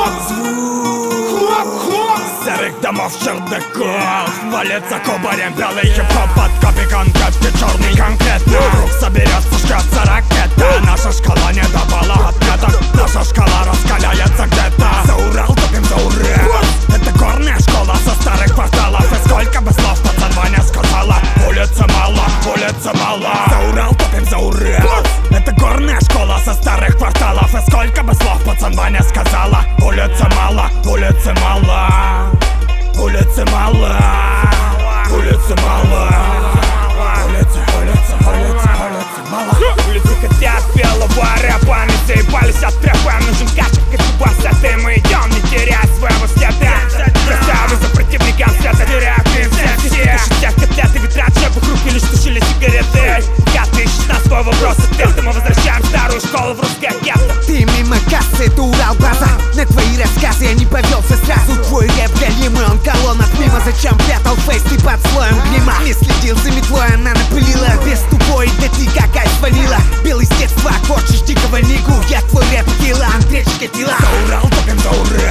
Серых домов чердаков валится кубарем белый хип-хоп под копи конкретки черный конкретно. Вдруг соберется, жгется ракета. Наша шкала не давала ответа. Наша шкала раскаляется где-то. За Урал топим за Урал. Это горная школа со старых кварталов. И сколько бы слов пацан Ваня сказала. Улицы мало, улицы мало. За Урал топим за Урал. Это горная школа со старых кварталов. И сколько бы слов пацан Ваня сказала. Улицы мало, улицы мало. Улицы мало, улицы мало. Улицы мало. Улицы хотят белого рэпа. Они заебались от трэпа. Нужен качек, как бассеты. Мы идем, не теряя своего следа. Красавы за противником света теряют все. Души тех котлеты, ветра чепых руки лишь тушили сигареты. Я ты ищешь на свой вопрос ответа. Мы возвращаем старую школу в русское гетто. Ты мимо кассы, это Урал база. На твои рассказы я не повелся сразу. Твой рэп галимый, он колонок мимо. Зачем прятал фейс ты под слоем грима? Не следил за метлой, она напылила. Без тупой, да ты как айс ванила. Белый с детства, корчишь дикого нигу. Я твой рэп килла, Андрей Чикатило. За Урал топим за Урал.